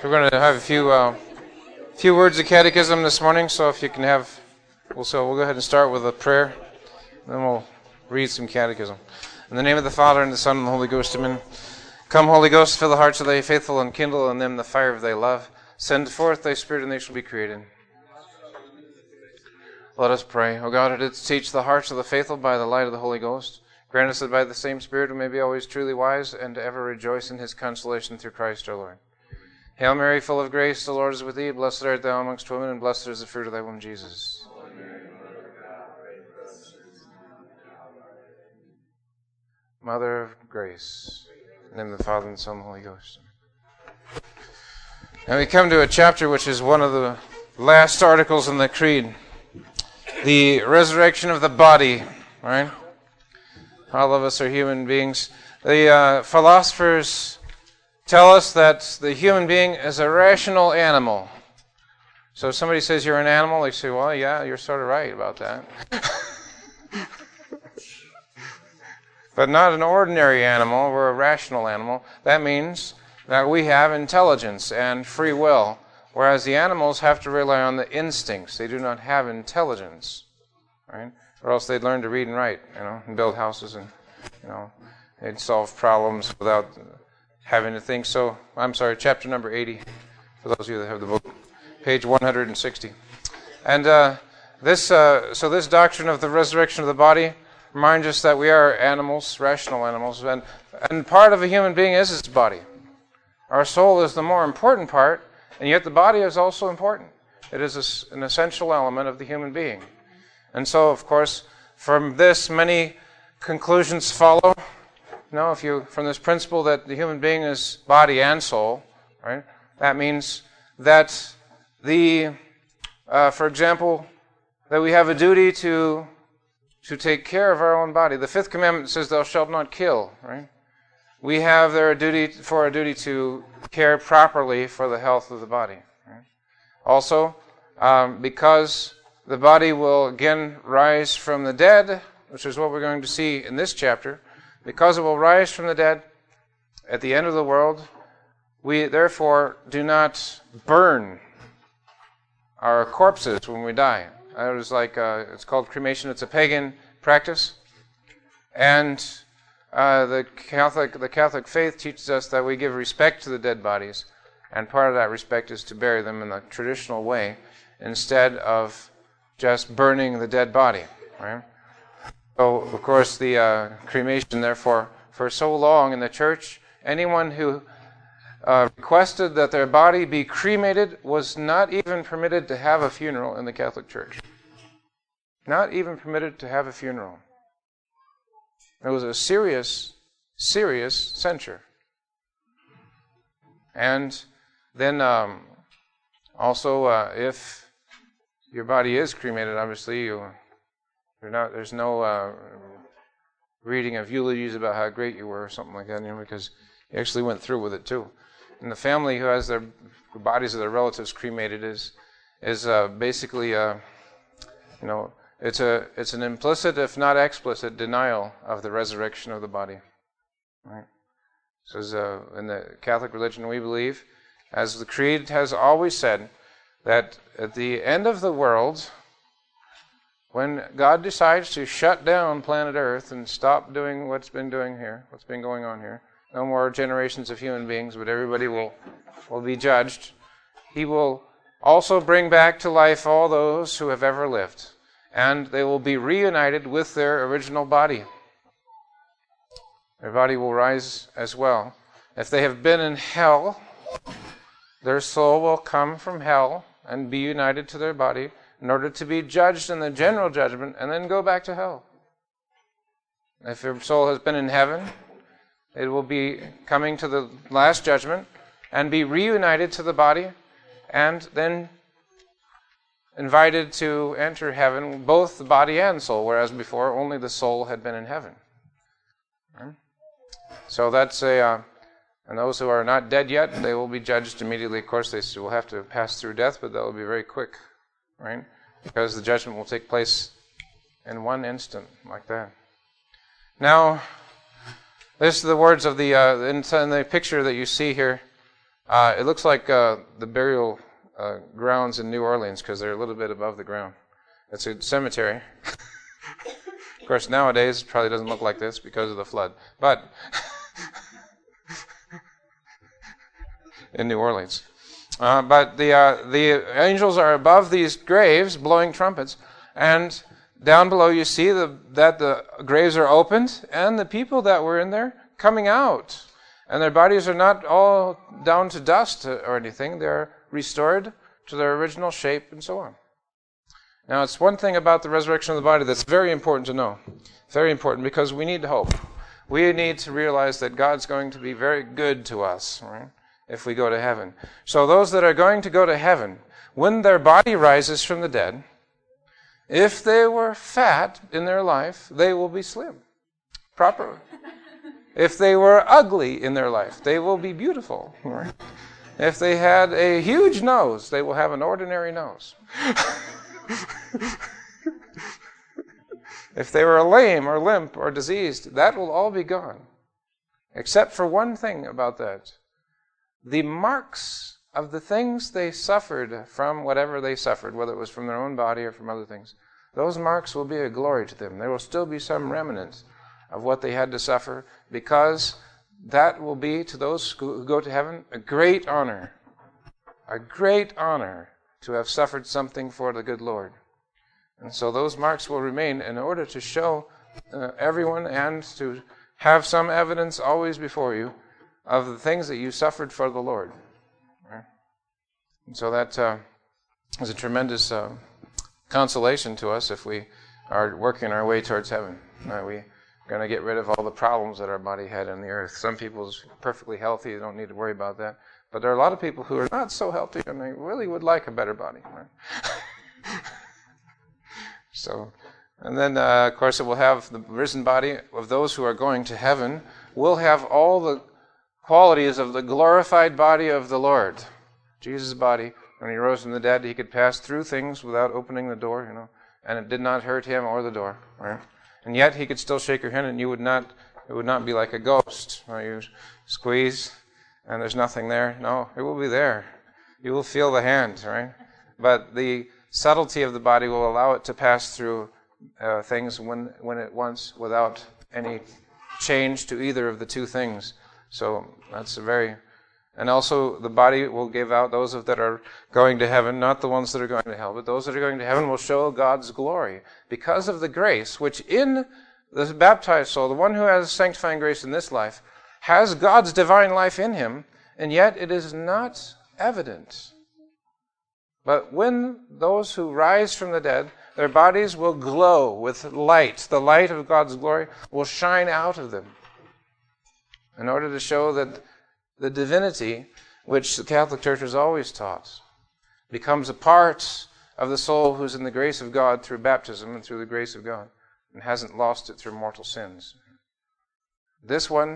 We're going to have a few words of catechism this morning, so if you can have, we'll go ahead and start with a prayer, and then we'll read some catechism. In the name of the Father, and the Son, and the Holy Ghost, amen. Come, Holy Ghost, fill the hearts of thy faithful, and kindle in them the fire of thy love. Send forth thy Spirit, and they shall be created. Let us pray. O God, who didst teach the hearts of the faithful by the light of the Holy Ghost, grant us that by the same Spirit we may be always truly wise, and ever rejoice in his consolation through Christ our Lord. Hail Mary, full of grace, the Lord is with thee. Blessed art thou amongst women, and blessed is the fruit of thy womb, Jesus. Mother of grace, in the name of the Father, and the Son, and the Holy Ghost. And we come to a chapter which is one of the last articles in the Creed. The resurrection of the body, right? All of us are human beings. The philosophers tell us that the human being is a rational animal. So if somebody says you're an animal, they say, well, yeah, you're sort of right about that. But not an ordinary animal, we're a rational animal. That means that we have intelligence and free will, whereas the animals have to rely on the instincts. They do not have intelligence, right? Or else they'd learn to read and write, and build houses, and, they'd solve problems without having to think. So, I'm sorry, chapter number 80, for those of you that have the book, page 160. And this doctrine of the resurrection of the body reminds us that we are animals, rational animals, and part of a human being is its body. Our soul is the more important part, and yet the body is also important. It is an essential element of the human being. And so, of course, from this, many conclusions follow. From this principle that the human being is body and soul, right? That means that for example, that we have a duty to take care of our own body. The fifth commandment says, "Thou shalt not kill," right? We have a duty to care properly for the health of the body. Right? Also, because the body will again rise from the dead, which is what we're going to see in this chapter. Because it will rise from the dead at the end of the world, we therefore do not burn our corpses when we die. It was it's called cremation. It's a pagan practice, and the Catholic faith teaches us that we give respect to the dead bodies, and part of that respect is to bury them in the traditional way instead of just burning the dead body. Right? So, of course, the cremation, therefore, for so long in the church, anyone who requested that their body be cremated was not even permitted to have a funeral in the Catholic Church. Not even permitted to have a funeral. It was a serious, serious censure. And then also, if your body is cremated, obviously, there's no reading of eulogies about how great you were or something like that, because you actually went through with it too. And the family who has their bodies of their relatives cremated is basically it's an implicit, if not explicit, denial of the resurrection of the body. Right? So in the Catholic religion, we believe, as the Creed has always said, that at the end of the world, when God decides to shut down planet Earth and stop doing what's been going on here, no more generations of human beings, but everybody will be judged, He will also bring back to life all those who have ever lived, and they will be reunited with their original body. Their body will rise as well. If they have been in hell, their soul will come from hell and be united to their body, in order to be judged in the general judgment, and then go back to hell. If your soul has been in heaven, it will be coming to the last judgment, and be reunited to the body, and then invited to enter heaven, both the body and soul, whereas before only the soul had been in heaven. So that's and those who are not dead yet, they will be judged immediately. Of course, they will have to pass through death, but that will be very quick. Right? Because the judgment will take place in one instant, like that. Now, this is the words of in the picture that you see here. It looks like the burial grounds in New Orleans because they're a little bit above the ground. It's a cemetery. Of course, nowadays it probably doesn't look like this because of the flood. But in New Orleans. But the angels are above these graves blowing trumpets, and down below you see that the graves are opened, and the people that were in there coming out. And their bodies are not all down to dust or anything. They're restored to their original shape and so on. Now, it's one thing about the resurrection of the body that's very important to know. Very important, because we need hope. We need to realize that God's going to be very good to us, right, if we go to heaven. So those that are going to go to heaven, when their body rises from the dead, if they were fat in their life, they will be slim. Proper. If they were ugly in their life, they will be beautiful. Right? If they had a huge nose, they will have an ordinary nose. If they were lame or limp or diseased, that will all be gone. Except for one thing about that. The marks of the things they suffered from whatever they suffered, whether it was from their own body or from other things, those marks will be a glory to them. There will still be some remnants of what they had to suffer, because that will be, to those who go to heaven, a great honor. A great honor to have suffered something for the good Lord. And so those marks will remain in order to show everyone, and to have some evidence always before you of the things that you suffered for the Lord. Right? And so that is a tremendous consolation to us if we are working our way towards heaven. We're going to get rid of all the problems that our body had on the earth. Some people's perfectly healthy, you don't need to worry about that. But there are a lot of people who are not so healthy, and they really would like a better body. Right? So, and then, of course, it will have the risen body of those who are going to heaven will have all the qualities of the glorified body of the Lord. Jesus' body, when he rose from the dead, he could pass through things without opening the door, and it did not hurt him or the door, right? And yet he could still shake your hand, and it would not be like a ghost. You squeeze, and there's nothing there. No, it will be there. You will feel the hand, right? But the subtlety of the body will allow it to pass through things when it wants, without any change to either of the two things. So that's and also the body will give out those that are going to heaven, not the ones that are going to hell, but those that are going to heaven will show God's glory because of the grace which in the baptized soul, the one who has sanctifying grace in this life, has God's divine life in him, and yet it is not evident. But when those who rise from the dead, their bodies will glow with light. The light of God's glory will shine out of them in order to show that the divinity, which the Catholic Church has always taught, becomes a part of the soul who's in the grace of God through baptism and through the grace of God, and hasn't lost it through mortal sins. This one,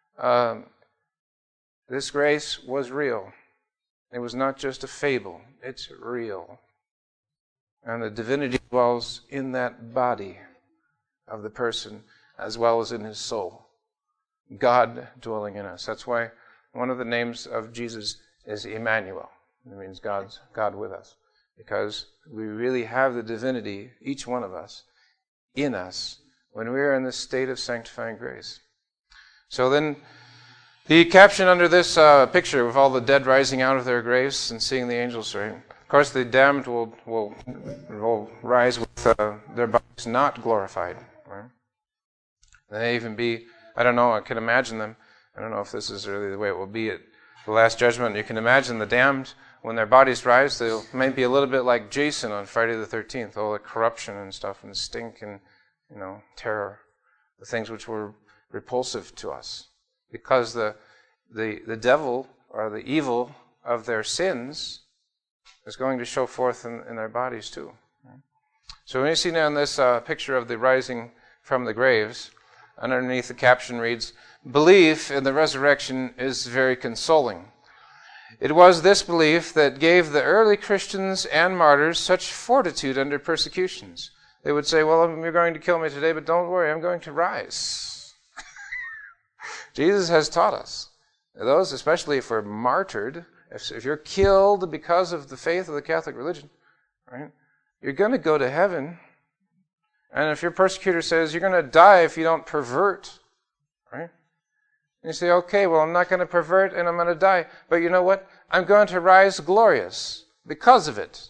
this grace was real. It was not just a fable. It's real. And the divinity dwells in that body of the person as well as in his soul. God dwelling in us. That's why one of the names of Jesus is Emmanuel. It means God with us. Because we really have the divinity, each one of us, in us when we are in this state of sanctifying grace. So then, the caption under this picture of all the dead rising out of their graves and seeing the angels, right? Of course, the damned will rise with their bodies not glorified, right? They even be, I don't know, I can imagine them. I don't know if this is really the way it will be at the Last Judgment. You can imagine the damned, when their bodies rise, they'll maybe be a little bit like Jason on Friday the 13th, all the corruption and stuff and stink and, terror, the things which were repulsive to us. Because the devil, or the evil of their sins, is going to show forth in their bodies too. So when you see now in this picture of the rising from the graves, underneath the caption reads, "Belief in the resurrection is very consoling. It was this belief that gave the early Christians and martyrs such fortitude under persecutions." They would say, "Well, you're going to kill me today, but don't worry, I'm going to rise." Jesus has taught us Those, especially if we're martyred, if you're killed because of the faith of the Catholic religion, right, you're going to go to heaven. And if your persecutor says you're going to die if you don't pervert, right? And you say, okay, well, I'm not going to pervert and I'm going to die. But you know what? I'm going to rise glorious because of it.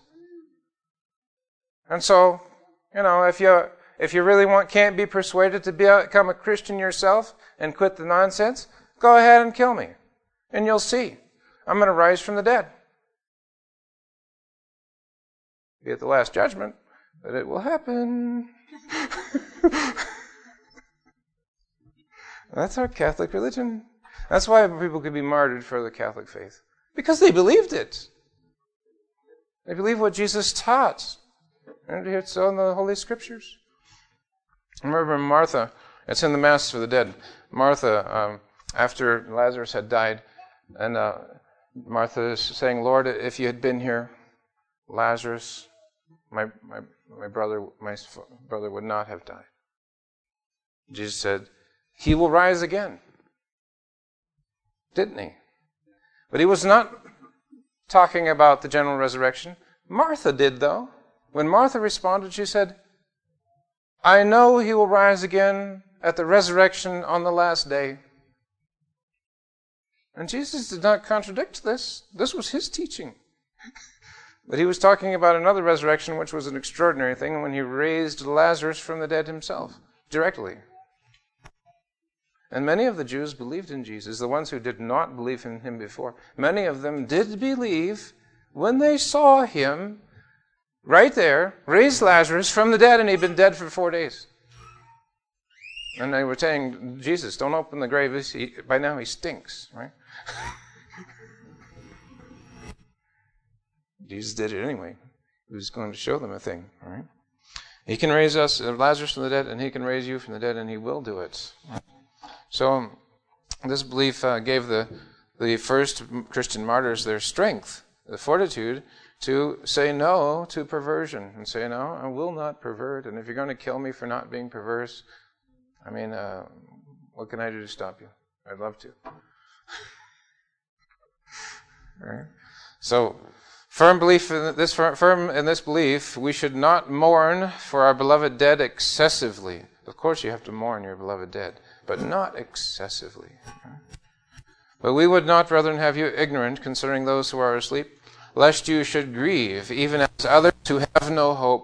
And so, if you really can't be persuaded to become a Christian yourself and quit the nonsense, go ahead and kill me. And you'll see. I'm going to rise from the dead. Be at the last judgment, but it will happen. That's our Catholic religion. That's why people could be martyred for the Catholic faith. Because they believed it. They believed what Jesus taught. And it's in the Holy Scriptures. Remember Martha, it's in the Mass for the Dead. Martha, after Lazarus had died, and Martha is saying, Lord, if you had been here, Lazarus, my brother would not have died. Jesus said, he will rise again. Didn't he? But he was not talking about the general resurrection. Martha did, though. When Martha responded, she said, I know he will rise again at the resurrection on the last day. And Jesus did not contradict this. This was his teaching. But he was talking about another resurrection, which was an extraordinary thing, when he raised Lazarus from the dead himself, directly. And many of the Jews believed in Jesus, the ones who did not believe in him before. Many of them did believe when they saw him right there, raise Lazarus from the dead, and he'd been dead for 4 days. And they were saying, Jesus, don't open the grave. By now he stinks, right? Jesus did it anyway. He was going to show them a thing, all right? He can raise us, Lazarus from the dead, and he can raise you from the dead, and he will do it. So this belief gave the first Christian martyrs their strength, the fortitude, to say no to perversion and say, no, I will not pervert. And if you're going to kill me for not being perverse, what can I do to stop you? I'd love to. All right. So, firm in this belief, we should not mourn for our beloved dead excessively. Of course, you have to mourn your beloved dead, but not excessively. But we would not, brethren, have you ignorant concerning those who are asleep, lest you should grieve, even as others who have no hope.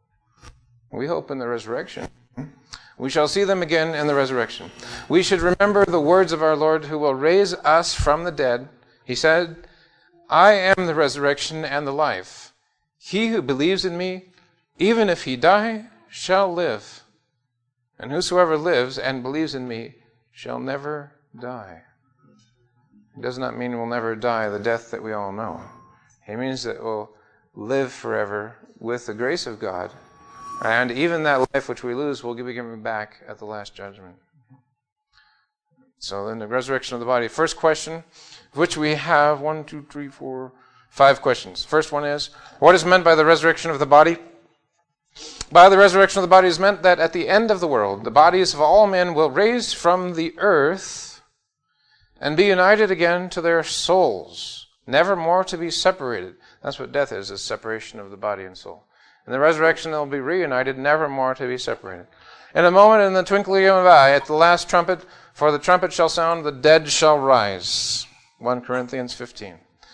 We hope in the resurrection. We shall see them again in the resurrection. We should remember the words of our Lord, who will raise us from the dead. He said, I am the resurrection and the life. He who believes in me, even if he die, shall live. And whosoever lives and believes in me shall never die. It does not mean we'll never die the death that we all know. It means that we'll live forever with the grace of God. And even that life which we lose will be given back at the last judgment. So then the resurrection of the body. First question, which we have 5 questions. First one is, what is meant by the resurrection of the body? By the resurrection of the body is meant that at the end of the world, the bodies of all men will rise from the earth and be united again to their souls, never more to be separated. That's what death is separation of the body and soul. In the resurrection, they'll be reunited, never more to be separated. In a moment, in the twinkling of an eye, at the last trumpet, for the trumpet shall sound, the dead shall rise. 1 Corinthians 15.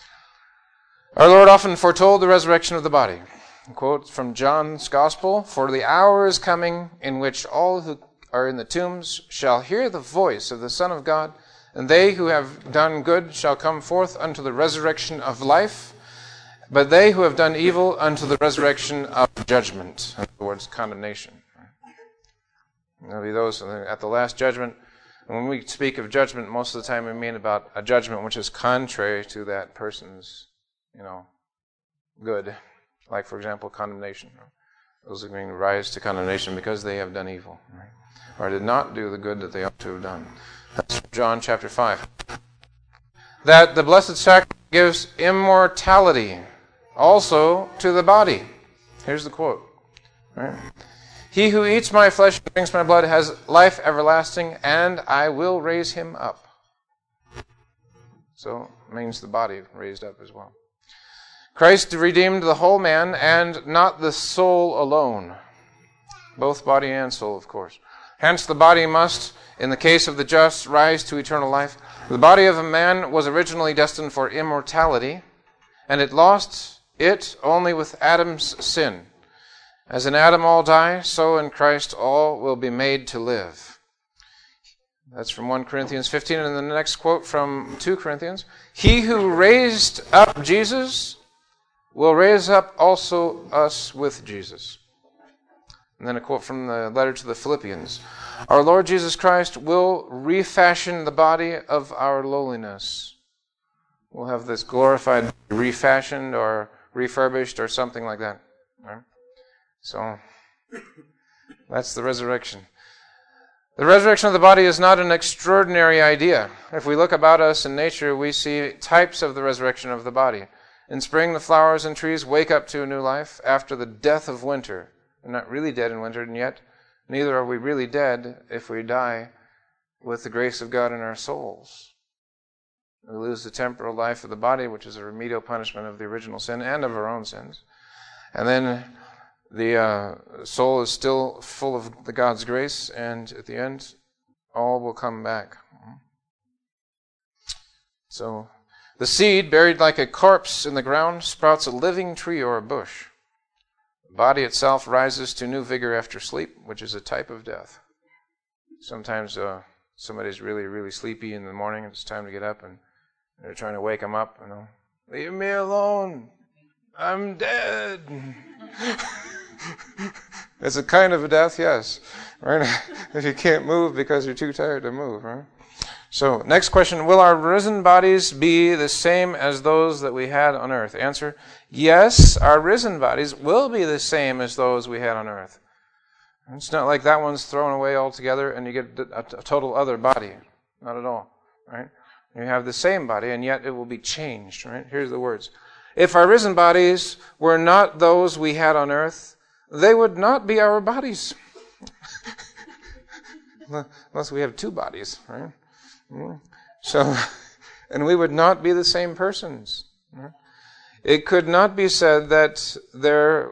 Our Lord often foretold the resurrection of the body. Quote from John's Gospel, for the hour is coming in which all who are in the tombs shall hear the voice of the Son of God, and they who have done good shall come forth unto the resurrection of life, but they who have done evil unto the resurrection of judgment. In other words, condemnation. There'll be those at the last judgment. And when we speak of judgment, most of the time we mean about a judgment which is contrary to that person's, good. Like, for example, condemnation. Those are going to rise to condemnation because they have done evil, right? Or did not do the good that they ought to have done. That's John chapter 5. That the Blessed Sacrament gives immortality also to the body. Here's the quote. Right? He who eats my flesh and drinks my blood has life everlasting, and I will raise him up. So it means the body raised up as well. Christ redeemed the whole man and not the soul alone. Both body and soul, of course. Hence the body must, in the case of the just, rise to eternal life. The body of a man was originally destined for immortality, and it lost it only with Adam's sin. As in Adam all die, so in Christ all will be made to live. That's from 1 Corinthians 15, and the next quote from 2 Corinthians. He who raised up Jesus will raise up also us with Jesus. And then a quote from the letter to the Philippians. Our Lord Jesus Christ will refashion the body of our lowliness. We'll have this glorified, refashioned or refurbished or something like that. Right? So, that's the resurrection. The resurrection of the body is not an extraordinary idea. If we look about us in nature, we see types of the resurrection of the body. In spring, the flowers and trees wake up to a new life after the death of winter. We're not really dead in winter, and yet neither are we really dead if we die with the grace of God in our souls. We lose the temporal life of the body, which is a remedial punishment of the original sin and of our own sins. And then the soul is still full of the God's grace, and at the end, all will come back. So, the seed, buried like a corpse in the ground, sprouts a living tree or a bush. The body itself rises to new vigor after sleep, which is a type of death. Sometimes somebody's really, really sleepy in the morning, and it's time to get up, and they're trying to wake them up. Leave me alone. I'm dead. It's a kind of a death, yes. Right? If you can't move because you're too tired to move, right? So, next question. Will our risen bodies be the same as those that we had on earth? Answer, yes, our risen bodies will be the same as those we had on earth. It's not like that one's thrown away altogether and you get a total other body. Not at all, right? You have the same body and yet it will be changed, right? Here's the words. If our risen bodies were not those we had on earth, they would not be our bodies. Unless we have two bodies, right? So, and we would not be the same persons. It could not be said that there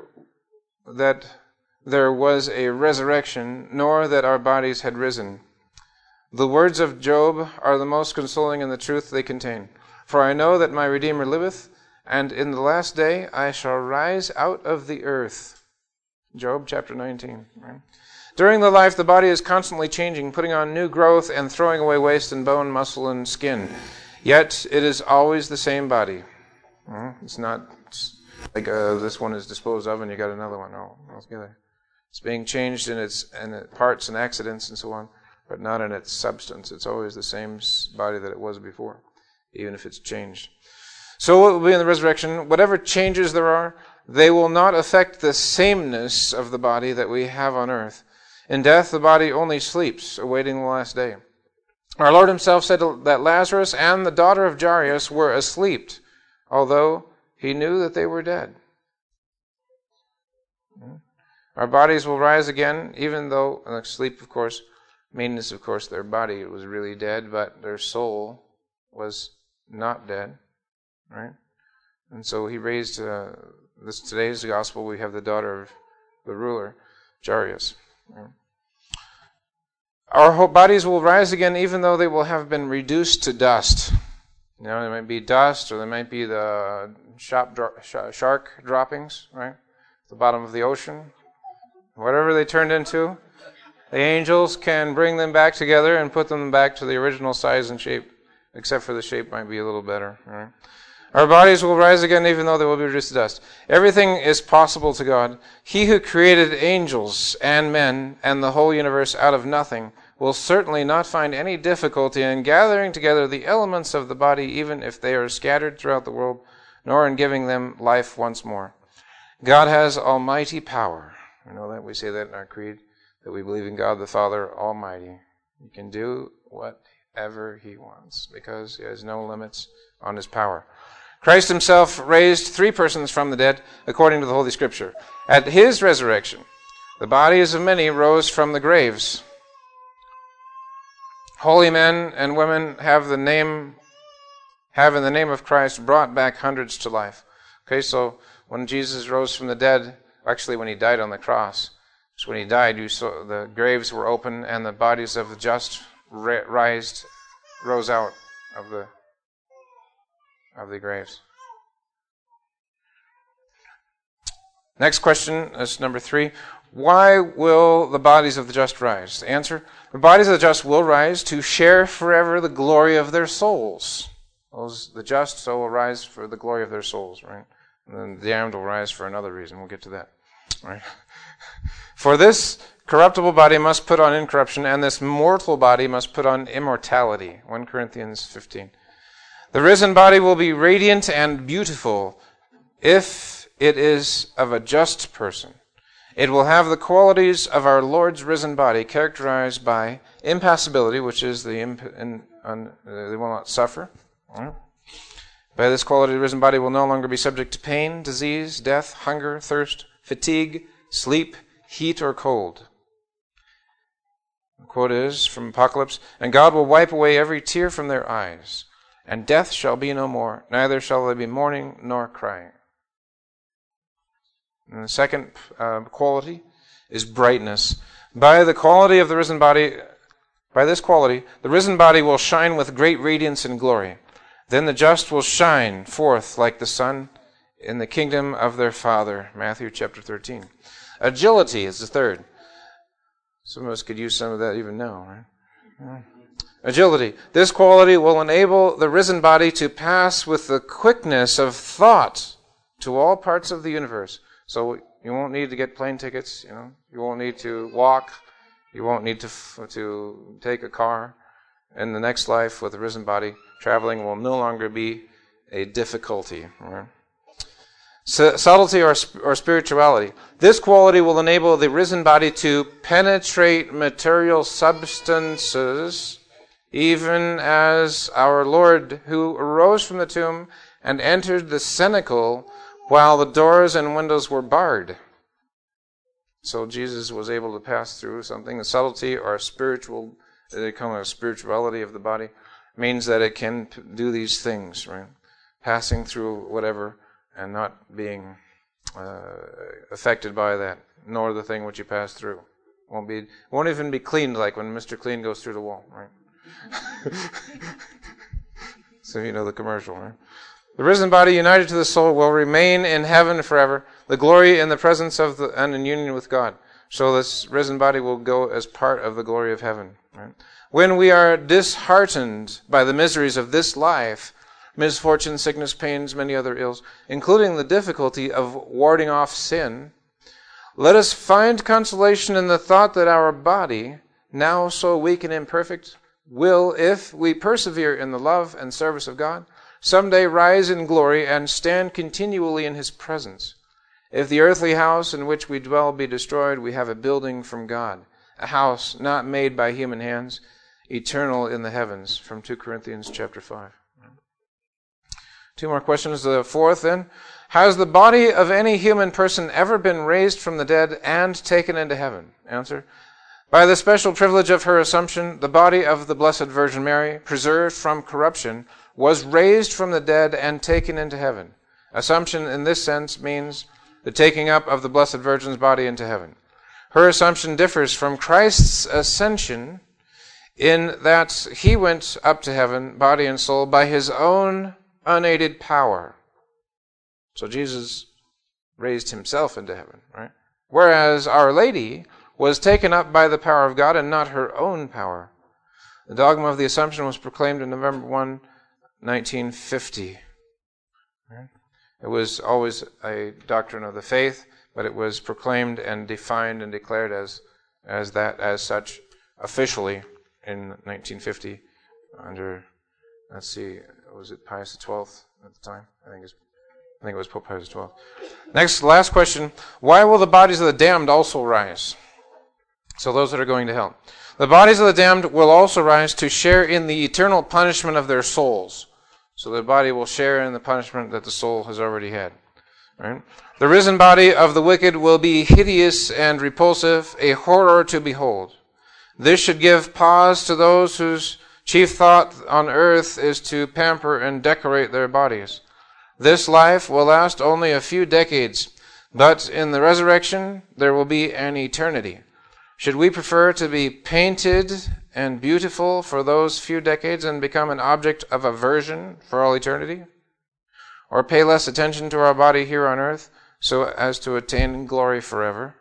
was a resurrection, nor that our bodies had risen. The words of Job are the most consoling in the truth they contain. For I know that my Redeemer liveth, and in the last day I shall rise out of the earth. Job chapter 19. Right? During the life, the body is constantly changing, putting on new growth and throwing away waste in bone, muscle, and skin. Yet it is always the same body. It's not like this one is disposed of and you got another one. No, altogether. It's being changed in its parts and accidents and so on, but not in its substance. It's always the same body that it was before, even if it's changed. So what will be in the resurrection? Whatever changes there are, they will not affect the sameness of the body that we have on earth. In death, the body only sleeps, awaiting the last day. Our Lord himself said that Lazarus and the daughter of Jairus were asleep, although he knew that they were dead. Our bodies will rise again, even though, sleep, of course, means, of course, their body was really dead, but their soul was not dead, right? And so he raised, today's gospel, we have the daughter of the ruler, Jairus. Our bodies will rise again even though they will have been reduced to dust. They might be dust or they might be the shark droppings, right? At the bottom of the ocean. Whatever they turned into, the angels can bring them back together and put them back to the original size and shape, except for the shape might be a little better, right? Our bodies will rise again even though they will be reduced to dust. Everything is possible to God. He who created angels and men and the whole universe out of nothing will certainly not find any difficulty in gathering together the elements of the body even if they are scattered throughout the world, nor in giving them life once more. God has almighty power. We know that. We say that in our creed, that we believe in God the Father Almighty. He can do whatever he wants because he has no limits on his power. Christ himself raised 3 persons from the dead, according to the Holy Scripture. At his resurrection, the bodies of many rose from the graves. Holy men and women have have in the name of Christ brought back hundreds to life. Okay, so when Jesus rose from the dead, actually when he died on the cross, so when he died, you saw the graves were open and the bodies of the just rose out of the graves. Next question is number 3. Why will the bodies of the just rise? The answer, the bodies of the just will rise to share forever the glory of their souls. The just so will rise for the glory of their souls, right? And then the damned will rise for another reason. We'll get to that, right? For this corruptible body must put on incorruption, and this mortal body must put on immortality. 1 Corinthians 15. The risen body will be radiant and beautiful if it is of a just person. It will have the qualities of our Lord's risen body, characterized by impassibility, which is they will not suffer. Right? By this quality, the risen body will no longer be subject to pain, disease, death, hunger, thirst, fatigue, sleep, heat, or cold. The quote is from Apocalypse, "And God will wipe away every tear from their eyes, and death shall be no more, neither shall there be mourning nor crying." And the second quality is brightness. By this quality, the risen body will shine with great radiance and glory. Then the just will shine forth like the sun in the kingdom of their Father. Matthew chapter 13. Agility is the third. Some of us could use some of that even now, right? Yeah. Agility. This quality will enable the risen body to pass with the quickness of thought to all parts of the universe. So you won't need to get plane tickets, You won't need to walk. You won't need to take a car. In the next life with the risen body, traveling will no longer be a difficulty. Right? Subtlety or spirituality. This quality will enable the risen body to penetrate material substances, even as our Lord, who arose from the tomb and entered the cenacle while the doors and windows were barred. So Jesus was able to pass through something. The subtlety or spiritual, they call it a spirituality of the body, means that it can do these things, right? Passing through whatever and not being affected by that, nor the thing which you pass through. Won't even be cleaned like when Mr. Clean goes through the wall, right? So you know the commercial, right? The risen body united to the soul will remain in heaven forever, the glory in the presence of and in union with God. So this risen body will go as part of the glory of heaven. Right? When we are disheartened by the miseries of this life, misfortune, sickness, pains, many other ills, including the difficulty of warding off sin, let us find consolation in the thought that our body, now so weak and imperfect, will, if we persevere in the love and service of God, someday rise in glory and stand continually in His presence. If the earthly house in which we dwell be destroyed, we have a building from God, a house not made by human hands, eternal in the heavens, from 2 Corinthians chapter 5. 2 more questions. The fourth then. Has the body of any human person ever been raised from the dead and taken into heaven? Answer. By the special privilege of her Assumption, the body of the Blessed Virgin Mary, preserved from corruption, was raised from the dead and taken into heaven. Assumption in this sense means the taking up of the Blessed Virgin's body into heaven. Her Assumption differs from Christ's ascension in that He went up to heaven, body and soul, by His own unaided power. So Jesus raised Himself into heaven, right? Whereas Our Lady was taken up by the power of God and not her own power. The dogma of the Assumption was proclaimed on November 1, 1950. It was always a doctrine of the faith, but it was proclaimed and defined and declared as such officially in 1950 under, was it Pius XII at the time? I think it was Pope Pius XII. Last question. Why will the bodies of the damned also rise? So those that are going to hell. The bodies of the damned will also rise to share in the eternal punishment of their souls. So the body will share in the punishment that the soul has already had. Right? The risen body of the wicked will be hideous and repulsive, a horror to behold. This should give pause to those whose Chief thought on earth is to pamper and decorate their bodies. This life will last only a few decades, but in the resurrection there will be an eternity. Should we prefer to be painted and beautiful for those few decades and become an object of aversion for all eternity? Or pay less attention to our body here on earth so as to attain glory forever?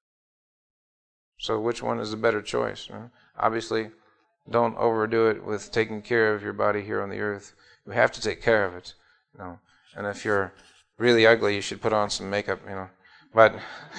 So which one is the better choice? Obviously, don't overdo it with taking care of your body here on the earth. You have to take care of it. And if you're really ugly, you should put on some makeup, But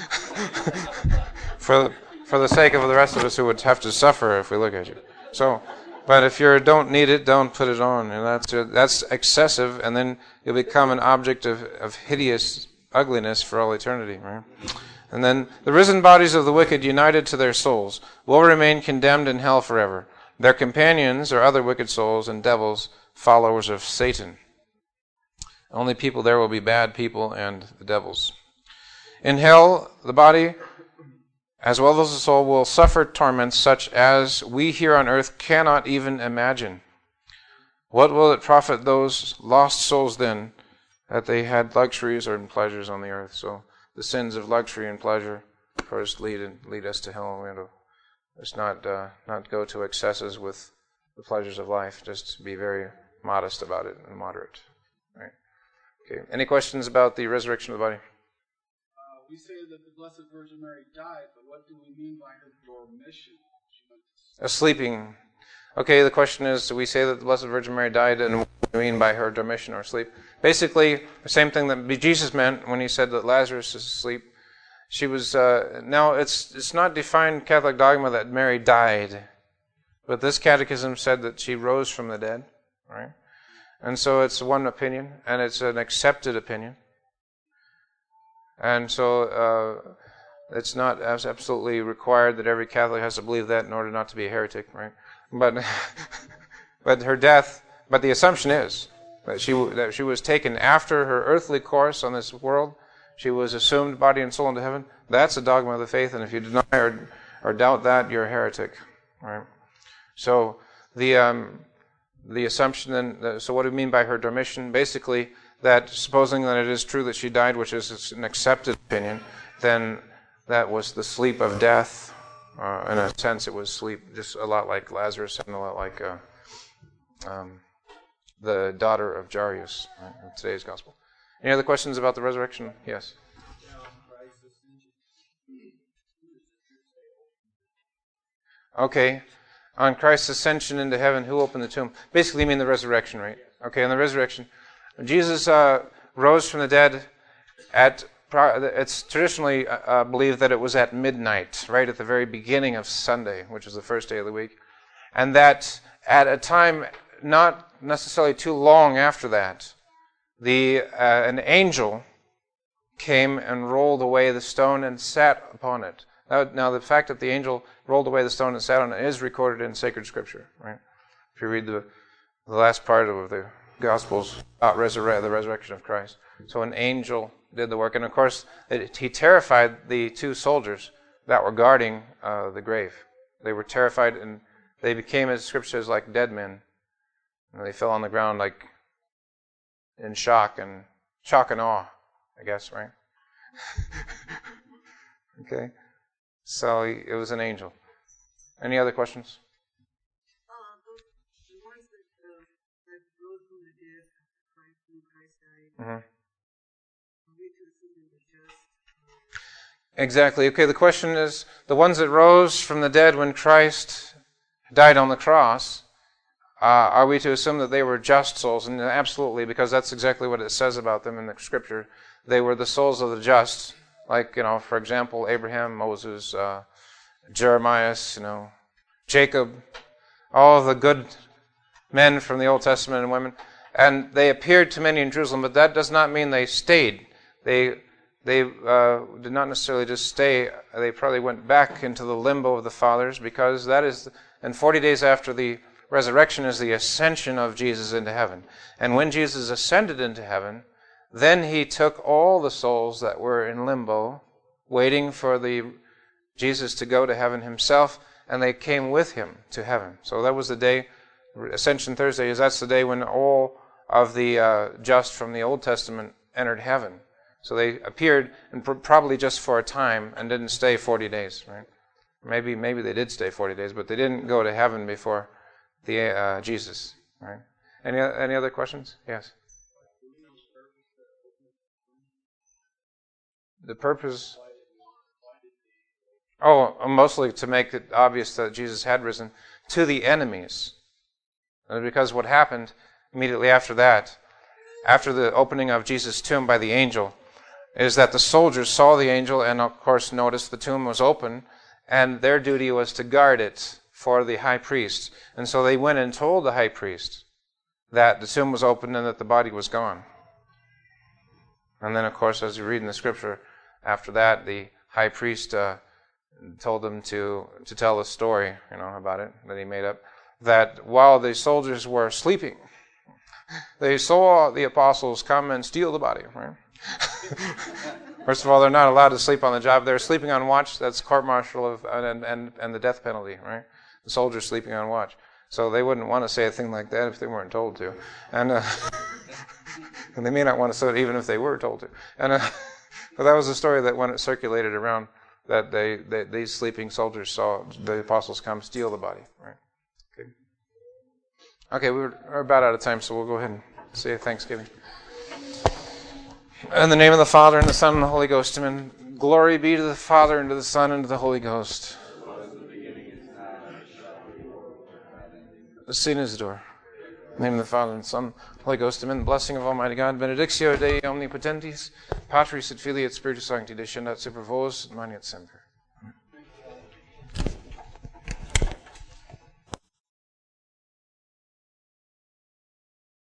for the sake of the rest of us who would have to suffer if we look at you. But if you don't need it, don't put it on. And that's excessive, and then you'll become an object of hideous ugliness for all eternity, right? And then the risen bodies of the wicked, united to their souls, will remain condemned in hell forever. Their companions are other wicked souls and devils, followers of Satan. Only people there will be bad people and the devils. In hell, the body, as well as the soul, will suffer torments such as we here on earth cannot even imagine. What will it profit those lost souls then that they had luxuries or pleasures on the earth? So the sins of luxury and pleasure first lead us to hell. Let's not go to excesses with the pleasures of life. Just be very modest about it and moderate. Right? Okay. Any questions about the resurrection of the body? We say that the Blessed Virgin Mary died, but what do we mean by her dormition? Sleeping. Okay, the question is, do we say that the Blessed Virgin Mary died, and what do we mean by her dormition or sleep? Basically, the same thing that Jesus meant when he said that Lazarus is asleep. She was, now it's not defined Catholic dogma that Mary died, but this catechism said that she rose from the dead, right? And so it's one opinion, and it's an accepted opinion. And so it's not absolutely required that every Catholic has to believe that in order not to be a heretic, right? But her death, but the assumption is that she was taken after her earthly course on this world. She was assumed body and soul into heaven. That's a dogma of the faith, and if you deny or doubt that, you're a heretic, right? So the assumption then. So what do we mean by her dormition? Basically, that supposing that it is true that she died, which is an accepted opinion, then that was the sleep of death. In a sense, it was sleep, just a lot like Lazarus and a lot like the daughter of Jairus, right, in today's gospel. Any other questions about the resurrection? Yes. Okay. On Christ's ascension into heaven, who opened the tomb? Basically, you mean the resurrection, right? Okay, on the resurrection. Jesus rose from the dead it's traditionally believed that it was at midnight, right at the very beginning of Sunday, which is the first day of the week, and that at a time not necessarily too long after that, an angel came and rolled away the stone and sat upon it. Now, the fact that the angel rolled away the stone and sat on it is recorded in sacred scripture, right? If you read the last part of the Gospels about the resurrection of Christ. So an angel did the work. And of course, he terrified the two soldiers that were guarding the grave. They were terrified, and they became, as Scripture says, like dead men. And they fell on the ground like in shock and awe, I guess, right? Okay. So it was an angel. Any other questions? Mm-hmm. Exactly. Okay, the question is, the ones that rose from the dead when Christ died on the cross, are we to assume that they were just souls? And absolutely, because that's exactly what it says about them in the Scripture. They were the souls of the just, like, for example, Abraham, Moses, Jeremiah, Jacob, all of the good men from the Old Testament and women. And they appeared to many in Jerusalem, but that does not mean they stayed. They did not necessarily just stay. They probably went back into the limbo of the fathers, because that is, and 40 days after the resurrection is the ascension of Jesus into heaven. And when Jesus ascended into heaven, then he took all the souls that were in limbo, waiting for Jesus to go to heaven himself, and they came with him to heaven. So that was the day Ascension Thursday, is that's the day when all of the just from the Old Testament entered heaven. So they appeared, and probably just for a time, and didn't stay 40 days, right? Maybe they did stay 40 days, but they didn't go to heaven before the Jesus, right? Any other questions? Yes. The purpose. Oh, mostly to make it obvious that Jesus had risen to the enemies. Because what happened immediately after that, after the opening of Jesus' tomb by the angel, is that the soldiers saw the angel and, of course, noticed the tomb was open, and their duty was to guard it for the high priest. And so they went and told the high priest that the tomb was open and that the body was gone. And then, of course, as you read in the scripture, after that, the high priest told them to tell a story, about it, that he made up, that while the soldiers were sleeping, they saw the apostles come and steal the body, right? First of all, they're not allowed to sleep on the job. They're sleeping on watch. That's court-martial and the death penalty, right? The soldiers sleeping on watch. So they wouldn't want to say a thing like that if they weren't told to. And they may not want to say it even if they were told to. And but that was a story that when it circulated around, that these sleeping soldiers saw the apostles come steal the body, right? Okay, we're about out of time, so we'll go ahead and say Thanksgiving. In the name of the Father, and the Son, and the Holy Ghost, amen. Glory be to the Father, and to the Son, and to the Holy Ghost. The scene is the door. In the name of the Father, and the Son, and the Holy Ghost, amen. The blessing of Almighty God, benedictio Dei omnipotentis, Patris et Filii et Spiritus Sancti, descendat super vos, et manet semper.